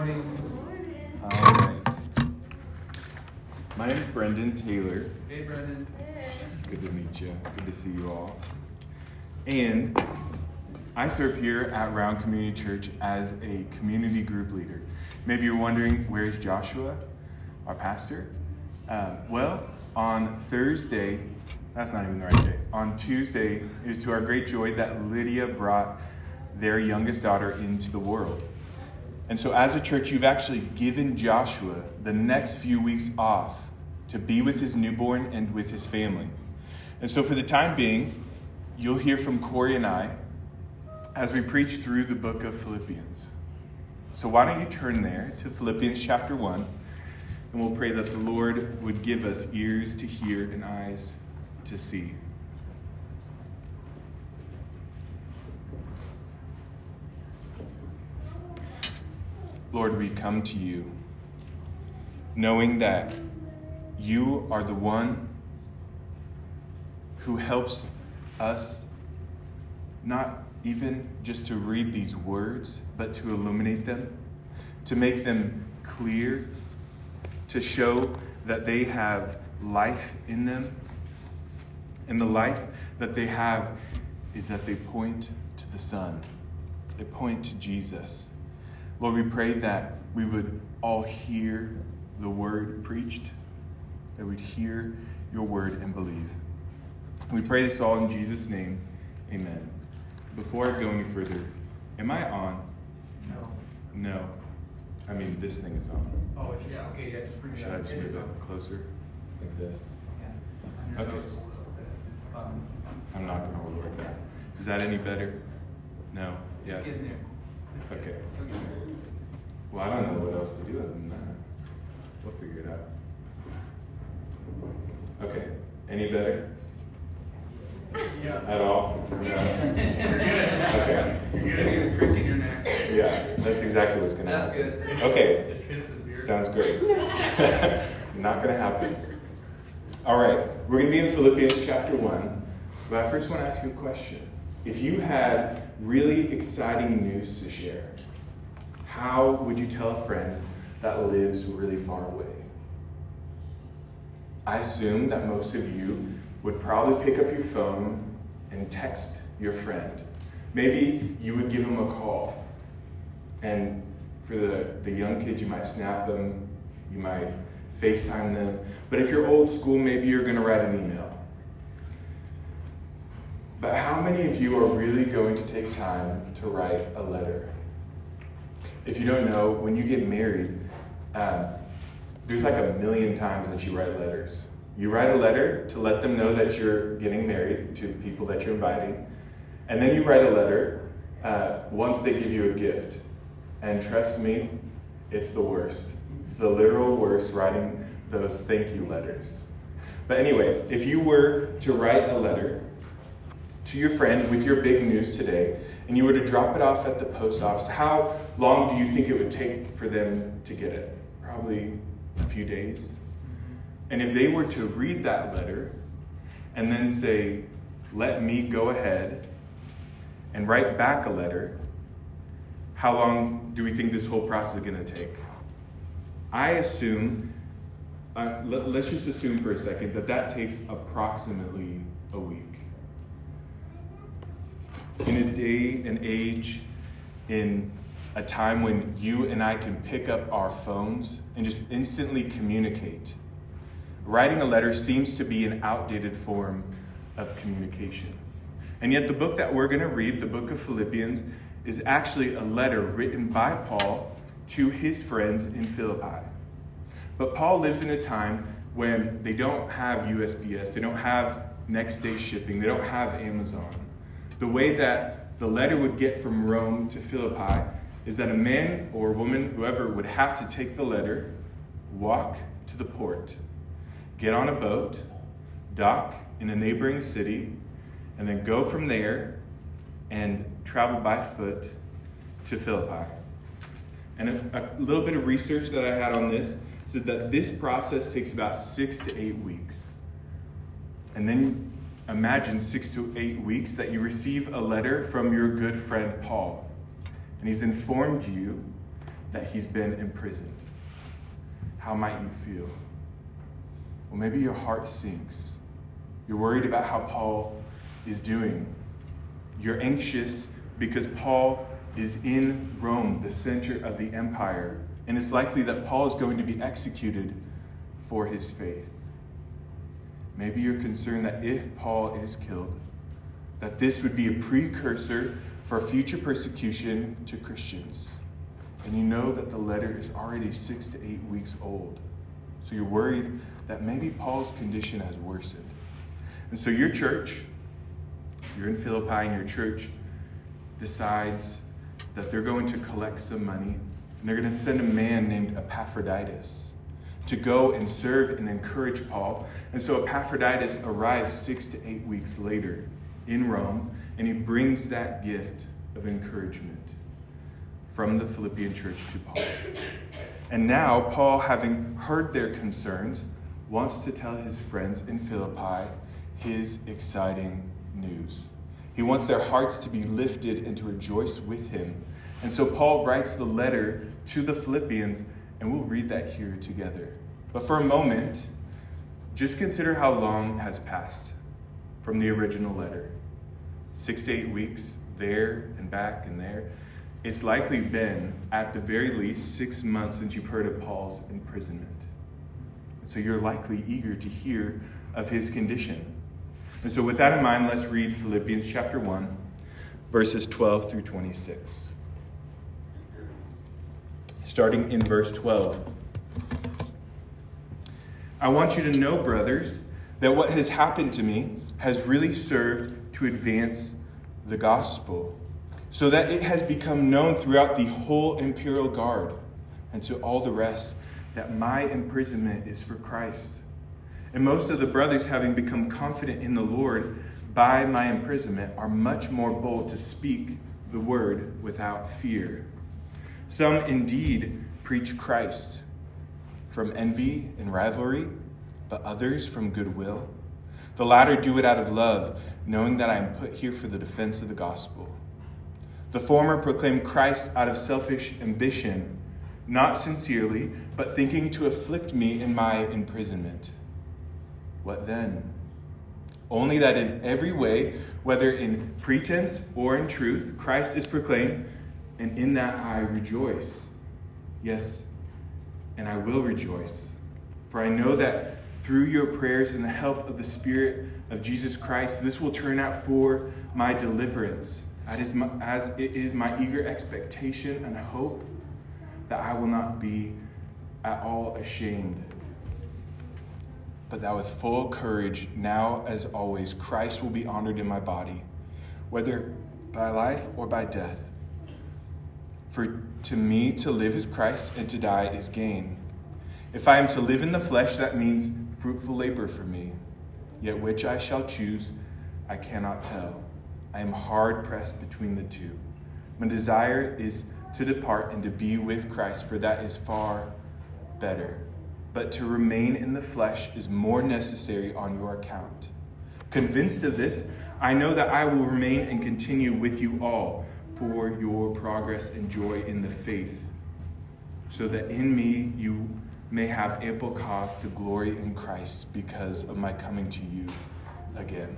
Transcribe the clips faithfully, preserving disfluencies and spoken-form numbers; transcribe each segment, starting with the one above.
morning. All right. My name is Brendan Taylor. Hey, Brendan. Good to meet you. Good to see you all. And I serve here at Round Community Church as a community group leader. Maybe you're wondering, where's Joshua, our pastor? Uh, well, on Thursday, that's not even the right day. On Tuesday, it was to our great joy that Lydia brought their youngest daughter into the world. And so as a church, you've actually given Joshua the next few weeks off to be with his newborn and with his family. And so for the time being, you'll hear from Corey and I as we preach through the book of Philippians. So why don't you turn there to Philippians chapter one, and we'll pray that the Lord would give us ears to hear and eyes to see. Lord, we come to you knowing that you are the one who helps us not even just to read these words, but to illuminate them, to make them clear, to show that they have life in them. And the life that they have is that they point to the Son. They point to Jesus. Lord, we pray that we would all hear the word preached, that we'd hear your word and believe. We pray this all in Jesus' name. Amen. Before I go any further, am I on? No. No. I mean, this thing is on. Oh, it's just, yeah, okay, yeah, just bring it Should up. I just move it closer? Like this? Yeah. Okay. Um, I'm not going to hold it like that. Is that any better? No? Yes? It's getting there. Okay. It'll get there. Well, I don't know what else to do other than that. We'll figure it out. Okay. Any better? Yeah. At all? No? Okay. You're good. Christy, you're next. Yeah, that's exactly what's going to That's happen. good. Okay. Just hit us with beer. Sounds great. Not going to happen. All right. We're going to be in Philippians chapter one. But I first want to ask you a question. If you had really exciting news to share, how would you tell a friend that lives really far away? I assume that most of you would probably pick up your phone and text your friend. Maybe you would give them a call. And for the, the young kids, you might snap them, you might FaceTime them. But if you're old school, maybe you're going to write an email. But how many of you are really going to take time to write a letter? If you don't know, when you get married, um, there's like a million times that you write letters. You write a letter to let them know that you're getting married to people that you're inviting. And then you write a letter uh, once they give you a gift. And trust me, it's the worst. It's the literal worst, writing those thank you letters. But anyway, if you were to write a letter to your friend with your big news today, and you were to drop it off at the post office, how long do you think it would take for them to get it? Probably a few days. And if they were to read that letter and then say, let me go ahead and write back a letter, how long do we think this whole process is going to take? I assume, uh, let, let's just assume for a second that that takes approximately a week. In a day and age, in a time when you and I can pick up our phones and just instantly communicate, writing a letter seems to be an outdated form of communication. And yet the book that we're going to read, the book of Philippians, is actually a letter written by Paul to his friends in Philippi. But Paul lives in a time when they don't have U S P S, they don't have next day shipping, they don't have Amazon. The way that the letter would get from Rome to Philippi is that a man or woman, whoever, would have to take the letter, walk to the port, get on a boat, dock in a neighboring city, and then go from there and travel by foot to Philippi. And a, a little bit of research that I had on this said that this process takes about six to eight weeks. And then imagine six to eight weeks that you receive a letter from your good friend Paul. And he's informed you that he's been imprisoned. How might you feel? Well, maybe your heart sinks. You're worried about how Paul is doing. You're anxious because Paul is in Rome, the center of the empire, and it's likely that Paul is going to be executed for his faith. Maybe you're concerned that if Paul is killed, that this would be a precursor for future persecution to Christians. And you know that the letter is already six to eight weeks old. So you're worried that maybe Paul's condition has worsened. And so your church, you're in Philippi, and your church decides that they're going to collect some money, and they're going to send a man named Epaphroditus to go and serve and encourage Paul. And so Epaphroditus arrives six to eight weeks later in Rome, and he brings that gift of encouragement from the Philippian church to Paul. And now, Paul, having heard their concerns, wants to tell his friends in Philippi his exciting news. He wants their hearts to be lifted and to rejoice with him. And so Paul writes the letter to the Philippians, and we'll read that here together. But for a moment, just consider how long has passed from the original letter. Six to eight weeks there and back and there. It's likely been, at the very least, six months since you've heard of Paul's imprisonment. And so you're likely eager to hear of his condition. And so with that in mind, let's read Philippians chapter one, verses twelve through twenty-six. Starting in verse twelve. I want you to know, brothers, that what has happened to me has really served to advance the gospel, so that it has become known throughout the whole imperial guard and to all the rest that my imprisonment is for Christ. And most of the brothers, having become confident in the Lord by my imprisonment, are much more bold to speak the word without fear. Some indeed preach Christ from envy and rivalry, but others from goodwill. The latter do it out of love, knowing that I am put here for the defense of the gospel. The former proclaim Christ out of selfish ambition, not sincerely, but thinking to afflict me in my imprisonment. What then? Only that in every way, whether in pretense or in truth, Christ is proclaimed, and in that I rejoice. Yes, and I will rejoice. For I know that through your prayers and the help of the Spirit of Jesus Christ, this will turn out for my deliverance, as it is my eager expectation and hope that I will not be at all ashamed, but that with full courage, now as always, Christ will be honored in my body, whether by life or by death. For to me to live is Christ, and to die is gain. If I am to live in the flesh, that means fruitful labor for me. Yet which I shall choose, I cannot tell. I am hard pressed between the two. My desire is to depart and to be with Christ, for that is far better. But to remain in the flesh is more necessary on your account. Convinced of this, I know that I will remain and continue with you all for your progress and joy in the faith, so that in me you may have ample cause to glory in Christ because of my coming to you again.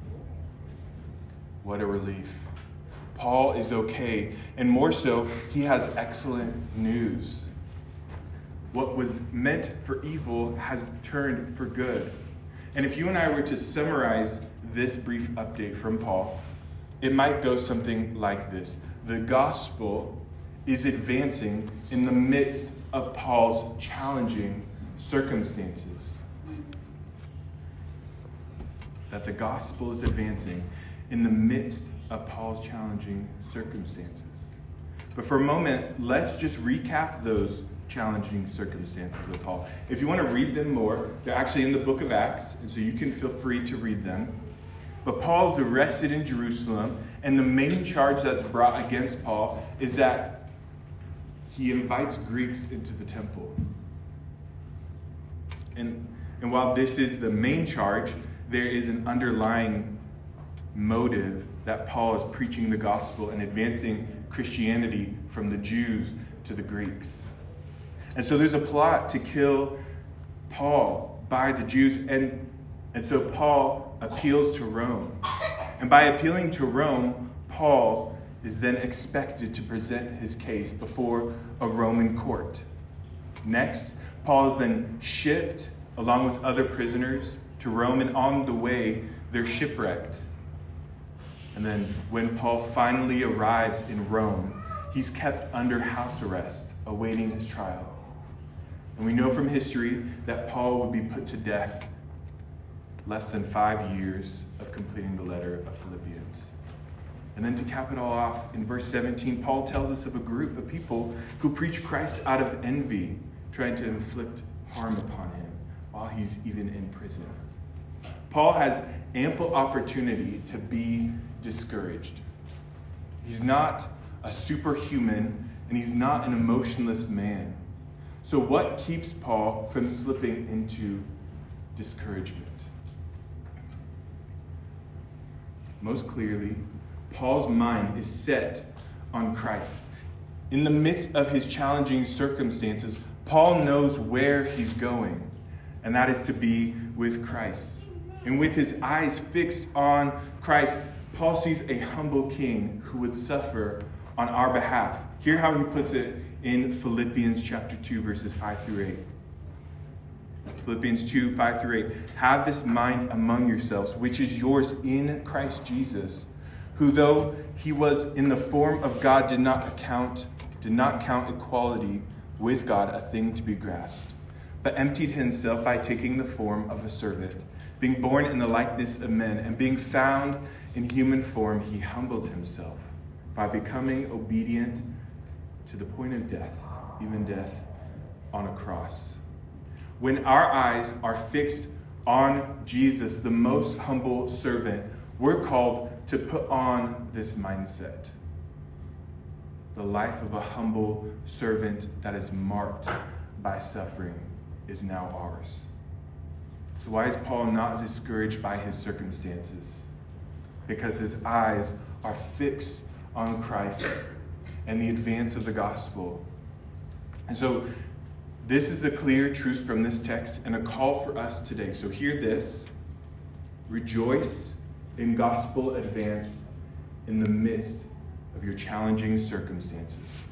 What a relief. Paul is okay, and more so, he has excellent news. What was meant for evil has turned for good. And if you and I were to summarize this brief update from Paul, it might go something like this. The gospel is advancing in the midst of Paul's challenging circumstances. That the gospel is advancing in the midst of Paul's challenging circumstances. But for a moment, let's just recap those challenging circumstances of Paul. If you want to read them more, they're actually in the book of Acts, and so you can feel free to read them. But Paul is arrested in Jerusalem, and the main charge that's brought against Paul is that he invites Greeks into the temple. And, and while this is the main charge, there is an underlying motive that Paul is preaching the gospel and advancing Christianity from the Jews to the Greeks. And so there's a plot to kill Paul by the Jews. And, and so Paul appeals to Rome. And by appealing to Rome, Paul is then expected to present his case before a Roman court. Next, Paul is then shipped along with other prisoners to Rome, and on the way, they're shipwrecked. And then when Paul finally arrives in Rome, he's kept under house arrest, awaiting his trial. And we know from history that Paul would be put to death less than five years of completing the letter of Philippians. And then to cap it all off, in verse seventeen, Paul tells us of a group of people who preach Christ out of envy, trying to inflict harm upon him while he's even in prison. Paul has ample opportunity to be discouraged. He's not a superhuman, and he's not an emotionless man. So what keeps Paul from slipping into discouragement? Most clearly, Paul's mind is set on Christ. In the midst of his challenging circumstances, Paul knows where he's going, and that is to be with Christ. And with his eyes fixed on Christ, Paul sees a humble king who would suffer on our behalf. Hear how he puts it in Philippians chapter two, verses five through eight. Philippians two, five through eight. Have this mind among yourselves, which is yours in Christ Jesus, who though he was in the form of God, did not account, did not count equality with God a thing to be grasped, but emptied himself by taking the form of a servant, being born in the likeness of men, and being found in human form, he humbled himself by becoming obedient to the point of death, even death on a cross. When our eyes are fixed on Jesus, the most humble servant, we're called to put on this mindset. The life of a humble servant that is marked by suffering is now ours. So why is Paul not discouraged by his circumstances? Because his eyes are fixed on Christ and the advance of the gospel. And so this is the clear truth from this text and a call for us today. So hear this. Rejoice in gospel advance in the midst of your challenging circumstances.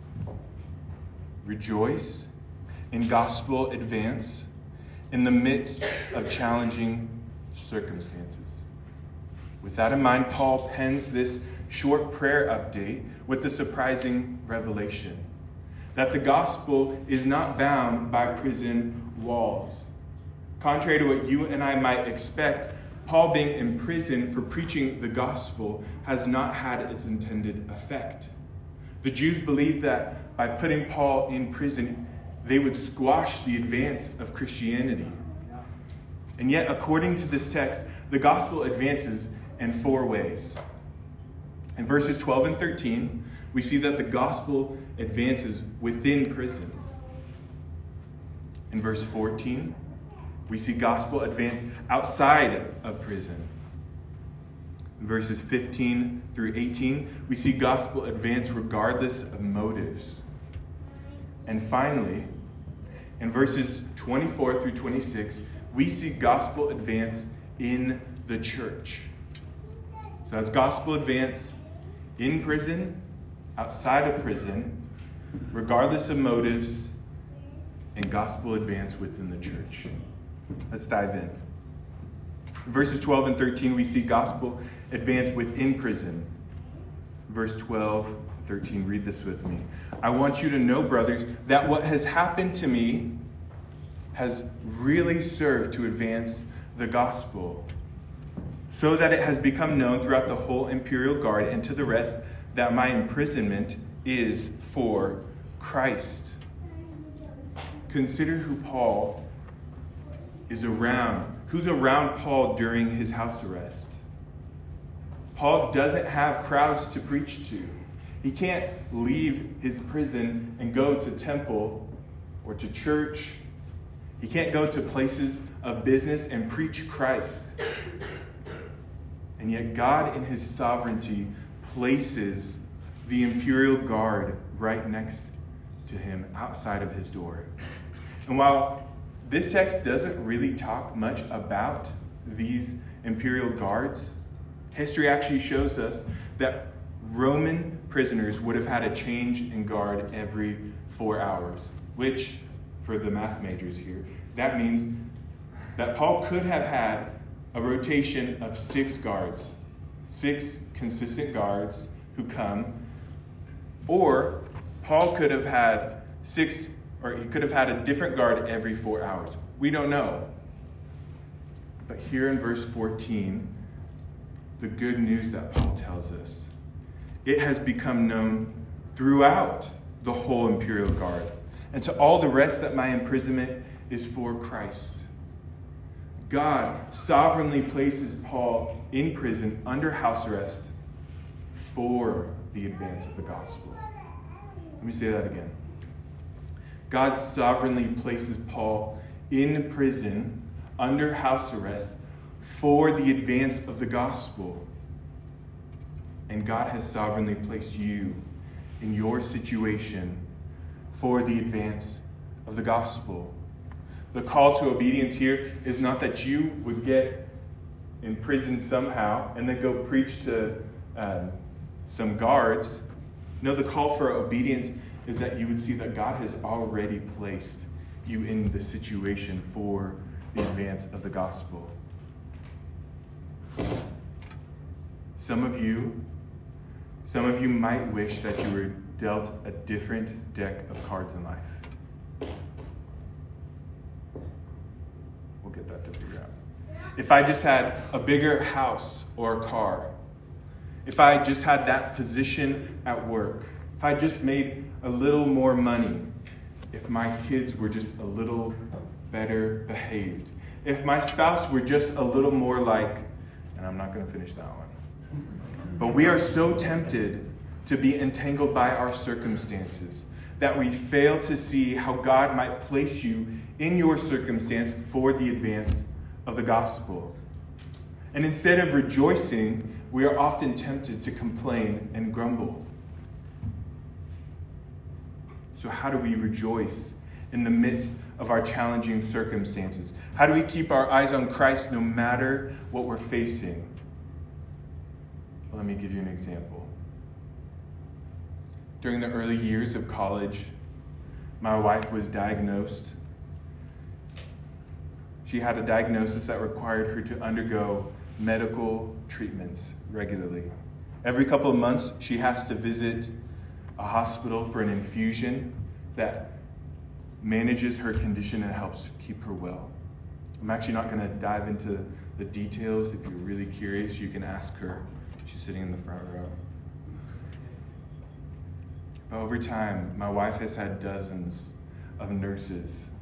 Rejoice in gospel advance in the midst of challenging circumstances. With that in mind, Paul pens this short prayer update with the surprising revelation that the gospel is not bound by prison walls. Contrary to what you and I might expect, Paul being in prison for preaching the gospel has not had its intended effect. The Jews believed that by putting Paul in prison, they would squash the advance of Christianity. And yet, according to this text, the gospel advances in four ways. In verses twelve and thirteen, we see that the gospel advances within prison. In verse fourteen, we see gospel advance outside of prison. In verses fifteen through eighteen, we see gospel advance regardless of motives. And finally, in verses twenty-four through twenty-six, we see gospel advance in the church. So that's gospel advance in prison, outside of prison, regardless of motives, and gospel advance within the church. Let's dive in. In verses twelve and thirteen, we see gospel advance within prison. Verse twelve, thirteen, read this with me. I want you to know, brothers, that what has happened to me has really served to advance the gospel, so that it has become known throughout the whole imperial guard and to the rest that my imprisonment is for Christ. Consider who Paul is around. Who's around Paul during his house arrest? Paul doesn't have crowds to preach to. He can't leave his prison and go to temple or to church. He can't go to places of business and preach Christ. And yet God in his sovereignty places the imperial guard right next to him outside of his door. And while this text doesn't really talk much about these imperial guards, history actually shows us that Roman prisoners would have had a change in guard every four hours, which, for the math majors here, that means that Paul could have had a rotation of six guards, six consistent guards who come, or Paul could have had six, or he could have had a different guard every four hours. We don't know. But here in verse fourteen, the good news that Paul tells us, it has become known throughout the whole imperial guard, and to all the rest that my imprisonment is for Christ. God sovereignly places Paul in prison under house arrest for the advance of the gospel. Let me say that again. God sovereignly places Paul in prison under house arrest for the advance of the gospel. And God has sovereignly placed you in your situation for the advance of the gospel. The call to obedience here is not that you would get in prison somehow and then go preach to um, some guards. No, the call for obedience is that you would see that God has already placed you in the situation for the advance of the gospel. Some of you, some of you might wish that you were dealt a different deck of cards in life. We'll get that to figure out. If I just had a bigger house or a car, if I just had that position at work, if I just made a little more money, if my kids were just a little better behaved, if my spouse were just a little more like, and I'm not going to finish that one. But we are so tempted to be entangled by our circumstances that we fail to see how God might place you in your circumstance for the advance of the gospel. And instead of rejoicing, we are often tempted to complain and grumble. So how do we rejoice in the midst of our challenging circumstances? How do we keep our eyes on Christ no matter what we're facing? Well, let me give you an example. During the early years of college, my wife was diagnosed. She had a diagnosis that required her to undergo medical treatments regularly. Every couple of months, she has to visit a hospital for an infusion that manages her condition and helps keep her well. I'm actually not going to dive into the details. If you're really curious, you can ask her. She's sitting in the front row. But over time, my wife has had dozens of nurses.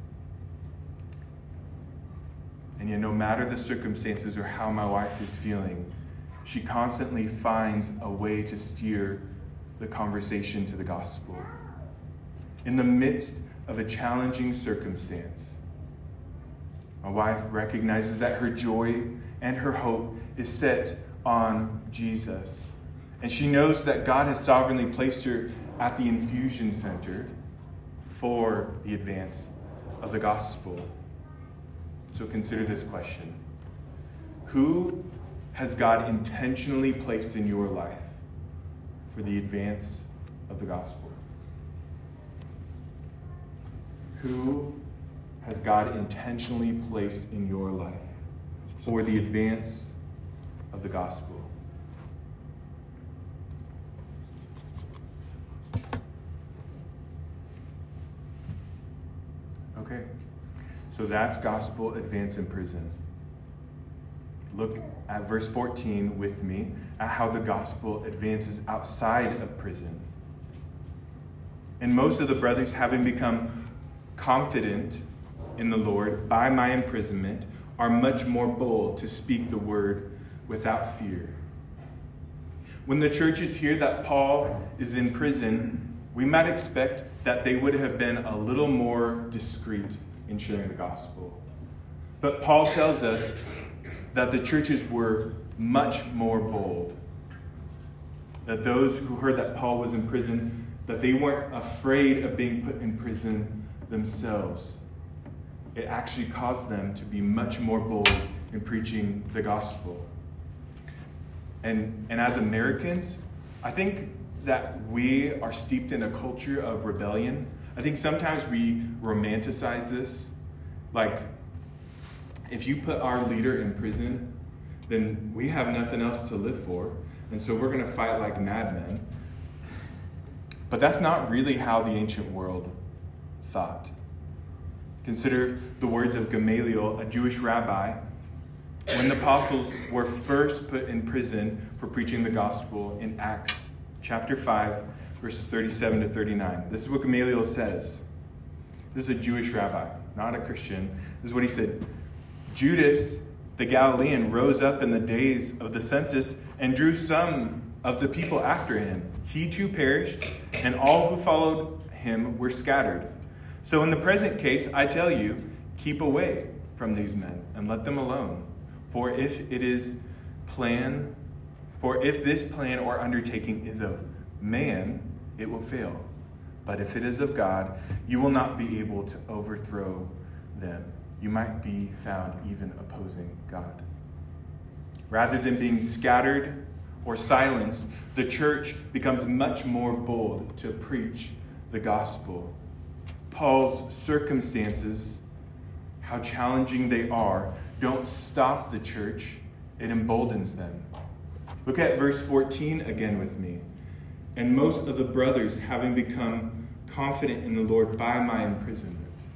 And yet, no matter the circumstances or how my wife is feeling, she constantly finds a way to steer the conversation to the gospel. In the midst of a challenging circumstance, my wife recognizes that her joy and her hope is set on Jesus. And she knows that God has sovereignly placed her at the infusion center for the advance of the gospel. So consider this question. Who has God intentionally placed in your life for the advance of the gospel? Who has God intentionally placed in your life for the advance of the gospel? Okay, so that's gospel advance in prison. Look at verse fourteen with me at how the gospel advances outside of prison. And most of the brothers, having become confident in the Lord by my imprisonment, are much more bold to speak the word without fear. When the churches hear that Paul is in prison, we might expect that they would have been a little more discreet in sharing the gospel. But Paul tells us that the churches were much more bold. That those who heard that Paul was in prison, that they weren't afraid of being put in prison themselves. It actually caused them to be much more bold in preaching the gospel. And, and as Americans, I think that we are steeped in a culture of rebellion. I think sometimes we romanticize this. Like, if you put our leader in prison, then we have nothing else to live for. And so we're going to fight like madmen. But that's not really how the ancient world thought. Consider the words of Gamaliel, a Jewish rabbi, when the apostles were first put in prison for preaching the gospel in Acts chapter five, verses thirty-seven to thirty-nine. This is what Gamaliel says. This is a Jewish rabbi, not a Christian. This is what he said. Judas, the Galilean, rose up in the days of the census and drew some of the people after him. He too perished, and all who followed him were scattered. So in the present case, I tell you, keep away from these men and let them alone. For if it is plan, for if this plan or undertaking is of man, it will fail. But if it is of God, you will not be able to overthrow them. You might be found even opposing God. Rather than being scattered or silenced, the church becomes much more bold to preach the gospel. Paul's circumstances, how challenging they are, don't stop the church. It emboldens them. Look at verse fourteen again with me. And most of the brothers, having become confident in the Lord by my imprisonment.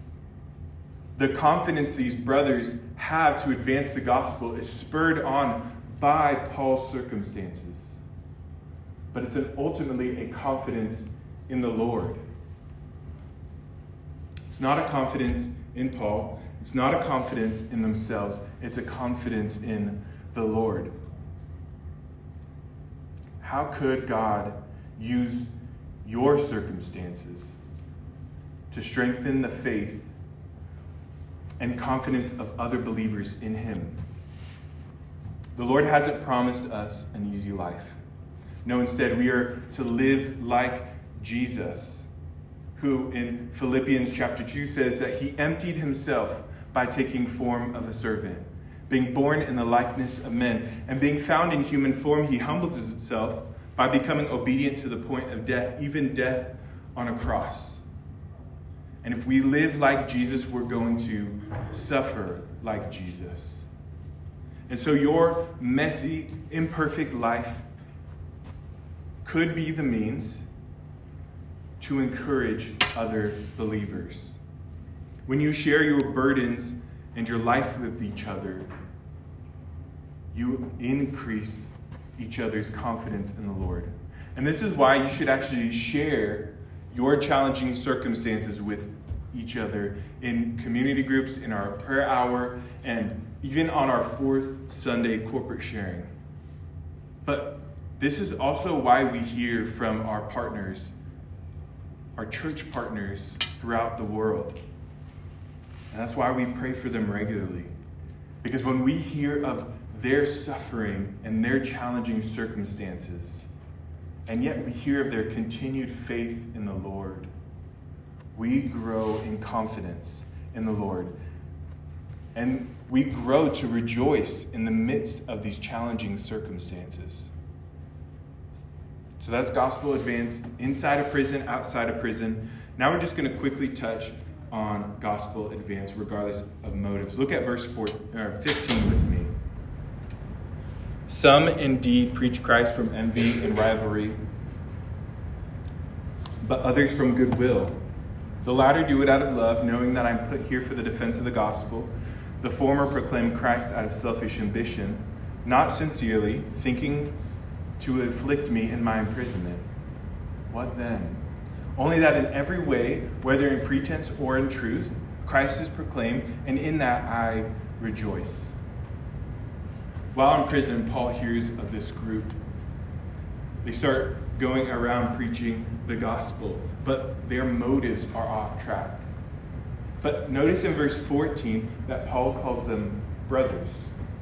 The confidence these brothers have to advance the gospel is spurred on by Paul's circumstances. But it's an, ultimately a confidence in the Lord. It's not a confidence in Paul. It's not a confidence in themselves. It's a confidence in the Lord. How could God use your circumstances to strengthen the faith and confidence of other believers in him? The Lord hasn't promised us an easy life. No, instead, we are to live like Jesus, who in Philippians chapter two says that he emptied himself by taking form of a servant. Being born in the likeness of men and being found in human form, he humbled himself by becoming obedient to the point of death, even death on a cross. And if we live like Jesus, we're going to suffer like Jesus. And so your messy, imperfect life could be the means to encourage other believers. When you share your burdens and your life with each other, you increase each other's confidence in the Lord. And this is why you should actually share your challenging circumstances with each other in community groups, in our prayer hour, and even on our fourth Sunday corporate sharing. But this is also why we hear from our partners, our church partners throughout the world. And that's why we pray for them regularly. Because when we hear of their suffering and their challenging circumstances, and yet we hear of their continued faith in the Lord, we grow in confidence in the Lord. And we grow to rejoice in the midst of these challenging circumstances. So that's gospel advance inside of prison, outside of prison. Now we're just going to quickly touch on gospel advance regardless of motives. Look at verse four, or fifteen with me. Some indeed preach Christ from envy and rivalry, but others from goodwill. The latter do it out of love, knowing that I'm put here for the defense of the gospel. The former proclaim Christ out of selfish ambition, not sincerely, thinking to afflict me in my imprisonment. What then? Only that in every way, whether in pretense or in truth, Christ is proclaimed, and in that I rejoice. While in prison, Paul hears of this group. They start going around preaching the gospel, but their motives are off track. But notice in verse fourteen that Paul calls them brothers.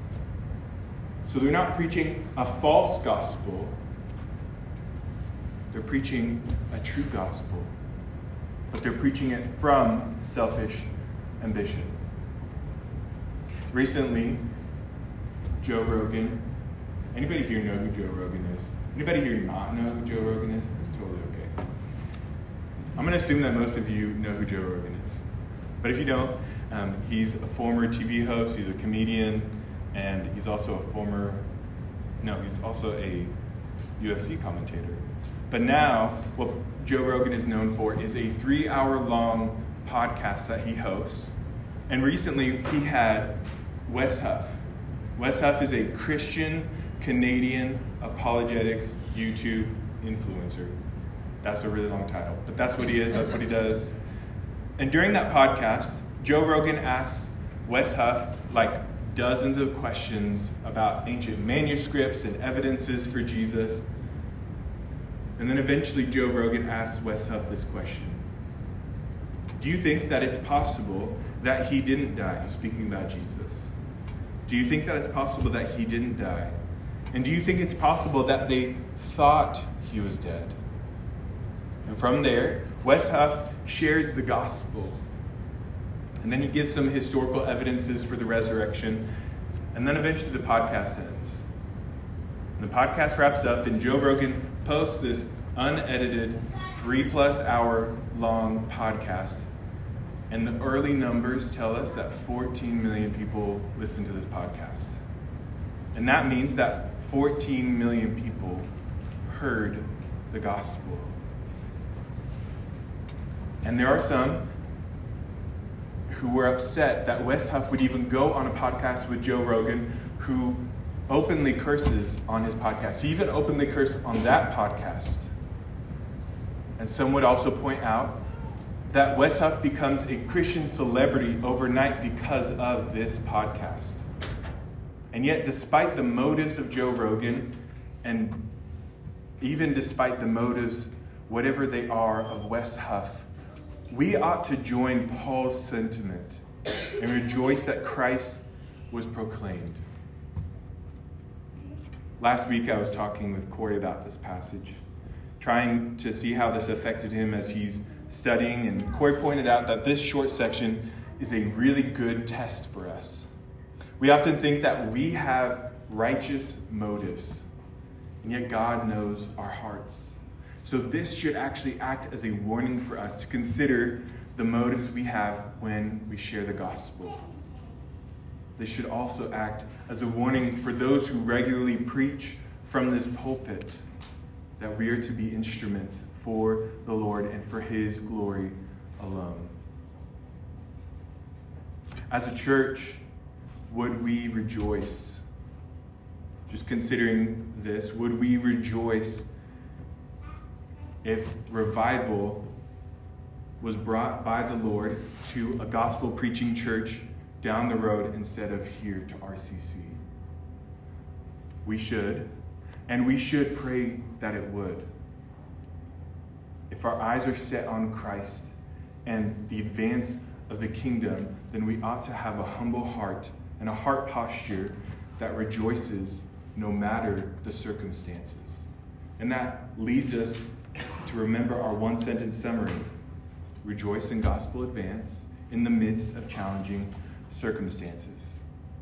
So they're not preaching a false gospel. They're preaching a true gospel, but they're preaching it from selfish ambition. Recently, Joe Rogan. Anybody here know who Joe Rogan is? Anybody here not know who Joe Rogan is? It's totally okay. I'm going to assume that most of you know who Joe Rogan is. But if you don't, um, he's a former T V host, he's a comedian, and he's also a former, no, he's also a U F C commentator. But now, what Joe Rogan is known for is a three-hour-long podcast that he hosts. And recently, he had Wes Huff. Wes Huff is a Christian Canadian apologetics YouTube influencer. That's a really long title, but that's what he is, that's what he does. And during that podcast, Joe Rogan asked Wes Huff like dozens of questions about ancient manuscripts and evidences for Jesus. And then eventually Joe Rogan asked Wes Huff this question. Do you think that it's possible that he didn't die? Speaking about Jesus. Do you think that it's possible that he didn't die? And do you think it's possible that they thought he was dead? And from there, Wes Huff shares the gospel. And then he gives some historical evidences for the resurrection. And then eventually the podcast ends. And the podcast wraps up, and Joe Rogan posts this unedited, three-plus hour long podcast. And the early numbers tell us that fourteen million people listen to this podcast. And that means that fourteen million people heard the gospel. And there are some who were upset that Wes Huff would even go on a podcast with Joe Rogan, who openly curses on his podcast. He even openly cursed on that podcast. And some would also point out that Wes Huff becomes a Christian celebrity overnight because of this podcast. And yet, despite the motives of Joe Rogan, and even despite the motives, whatever they are, of Wes Huff, we ought to join Paul's sentiment and rejoice that Christ was proclaimed. Last week, I was talking with Corey about this passage, trying to see how this affected him as he's studying, and Corey pointed out that this short section is a really good test for us. We often think that we have righteous motives, and yet God knows our hearts. So this should actually act as a warning for us to consider the motives we have when we share the gospel. This should also act as a warning for those who regularly preach from this pulpit that we are to be instruments for the Lord and for His glory alone. As a church, would we rejoice? Just considering this, would we rejoice if revival was brought by the Lord to a gospel-preaching church down the road instead of here to R C C? We should, and we should pray that it would. If our eyes are set on Christ and the advance of the kingdom, then we ought to have a humble heart and a heart posture that rejoices no matter the circumstances. And that leads us to remember our one-sentence summary. Rejoice in gospel advance in the midst of challenging circumstances.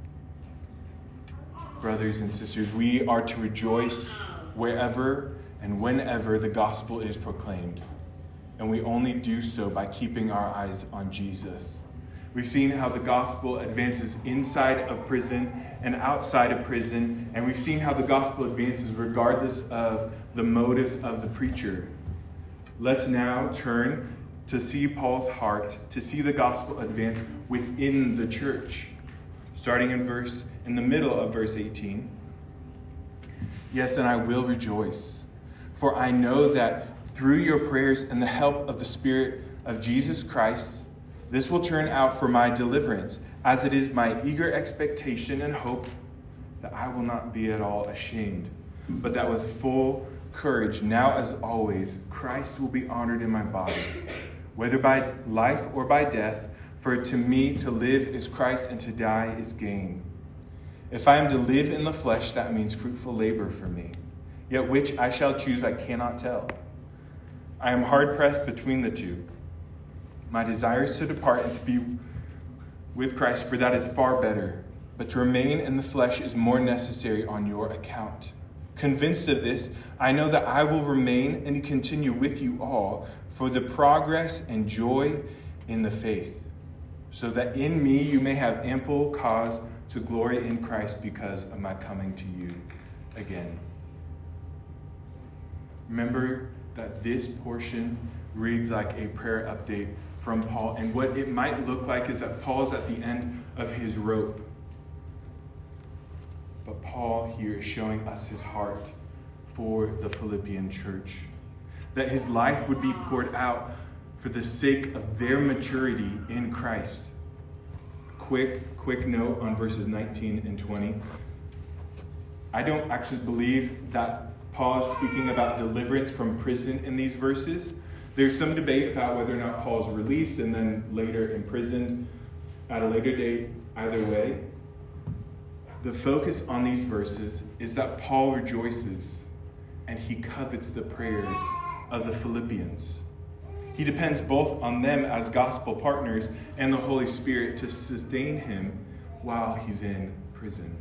Brothers and sisters, we are to rejoice wherever and whenever the gospel is proclaimed. And we only do so by keeping our eyes on Jesus. We've seen how the gospel advances inside of prison and outside of prison. And we've seen how the gospel advances regardless of the motives of the preacher. Let's now turn to see Paul's heart, to see the gospel advance within the church. Starting in verse, in the middle of verse eighteen. Yes, and I will rejoice, for I know that through your prayers and the help of the Spirit of Jesus Christ, this will turn out for my deliverance, as it is my eager expectation and hope that I will not be at all ashamed, but that with full courage, now as always, Christ will be honored in my body, whether by life or by death. For to me to live is Christ, and to die is gain. If I am to live in the flesh, that means fruitful labor for me. Yet which I shall choose, I cannot tell. I am hard-pressed between the two. My desire is to depart and to be with Christ, for that is far better. But to remain in the flesh is more necessary on your account. Convinced of this, I know that I will remain and continue with you all for the progress and joy in the faith, so that in me you may have ample cause to glory in Christ because of my coming to you again. Remember that this portion reads like a prayer update from Paul, and what it might look like is that Paul's at the end of his rope. But Paul here is showing us his heart for the Philippian church, that his life would be poured out for the sake of their maturity in Christ. Quick, quick note on verses nineteen and twenty. I don't actually believe that Paul is speaking about deliverance from prison in these verses. There's some debate about whether or not Paul's released and then later imprisoned at a later date. Either way, the focus on these verses is that Paul rejoices and he covets the prayers of the Philippians. He depends both on them as gospel partners and the Holy Spirit to sustain him while he's in prison.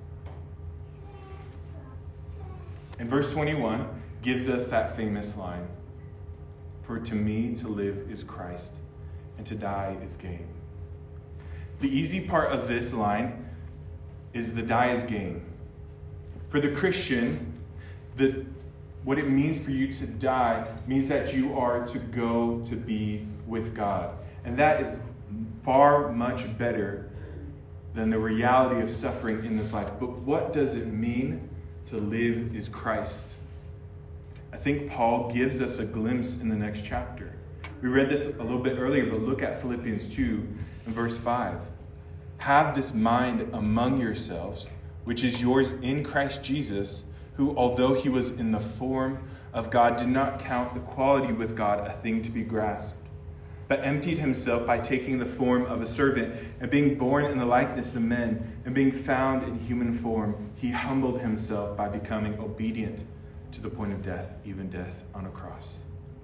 And verse twenty-one gives us that famous line, "For to me to live is Christ, and to die is gain." The easy part of this line is the die is gain. For the Christian, the, what it means for you to die means that you are to go to be with God. And that is far much better than the reality of suffering in this life. But what does it mean to live is Christ? I think Paul gives us a glimpse in the next chapter. We read this a little bit earlier, but look at Philippians two and verse five. Have this mind among yourselves, which is yours in Christ Jesus, who, although he was in the form of God, did not count equality with God a thing to be grasped, but emptied himself by taking the form of a servant, and being born in the likeness of men, and being found in human form, he humbled himself by becoming obedient to the point of death, even death on a cross.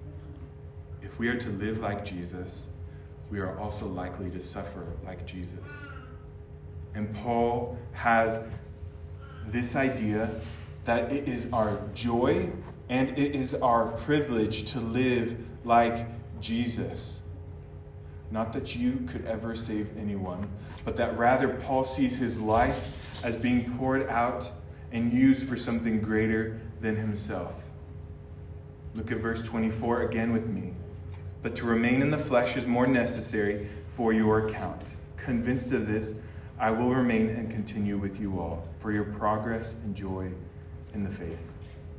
If we are to live like Jesus, we are also likely to suffer like Jesus. And Paul has this idea that it is our joy and it is our privilege to live like Jesus. Not that you could ever save anyone, but that rather Paul sees his life as being poured out and used for something greater than himself. Look at verse twenty-four again with me. But to remain in the flesh is more necessary for your account. Convinced of this, I will remain and continue with you all for your progress and joy in the faith.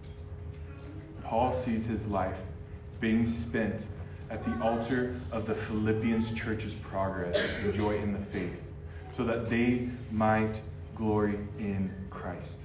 Paul sees his life being spent at the altar of the Philippians church's progress and joy in the faith, so that they might glory in Christ.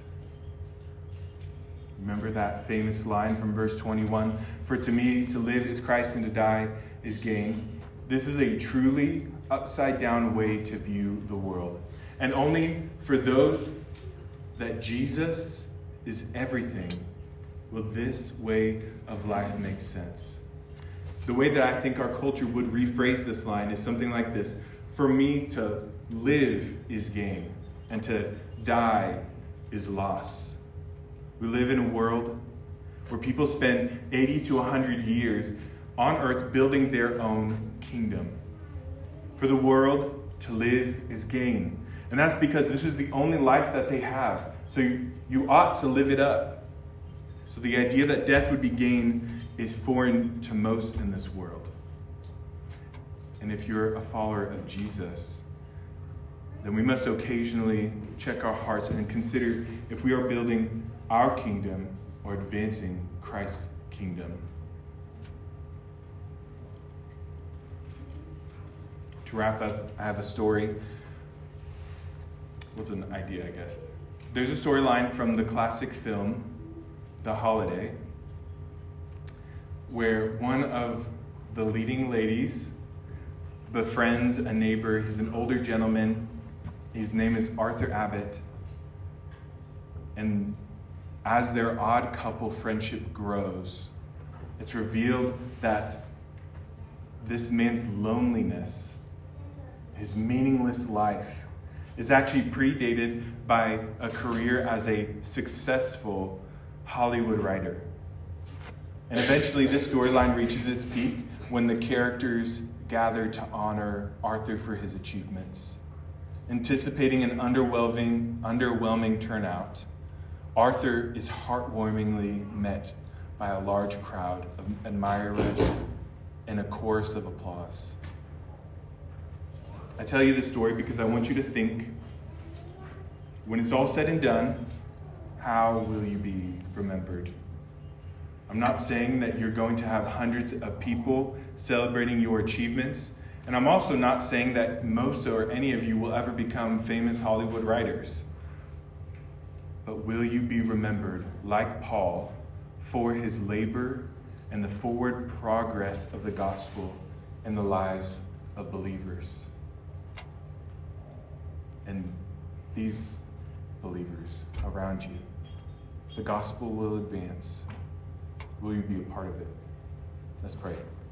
Remember that famous line from verse twenty-one, "For to me to live is Christ and to die is gain." This is a truly upside down way to view the world. And only for those that Jesus is everything will this way of life make sense. The way that I think our culture would rephrase this line is something like this: for me to live is gain, and to die is loss. We live in a world where people spend eighty to one hundred years on earth building their own kingdom. For the world, to live is gain. And that's because this is the only life that they have. So you, you ought to live it up. So the idea that death would be gain is foreign to most in this world. And if you're a follower of Jesus, then we must occasionally check our hearts and consider if we are building our kingdom or advancing Christ's kingdom. To wrap up, I have a story. What's an idea, I guess? There's a storyline from the classic film, The Holiday, where one of the leading ladies befriends a neighbor. He's an older gentleman. His name is Arthur Abbott. And as their odd couple friendship grows, It's revealed that this man's loneliness, his meaningless life, is actually predated by a career as a successful Hollywood writer. And eventually this storyline reaches its peak when the characters gather to honor Arthur for his achievements. Anticipating an underwhelming, underwhelming turnout, Arthur is heartwarmingly met by a large crowd of admirers and a chorus of applause. I tell you this story because I want you to think, when it's all said and done, how will you be remembered? I'm not saying that you're going to have hundreds of people celebrating your achievements, and I'm also not saying that most or any of you will ever become famous Hollywood writers. But will you be remembered, like Paul, for his labor and the forward progress of the gospel in the lives of believers? And these believers around you, the gospel will advance. Will you be a part of it? Let's pray.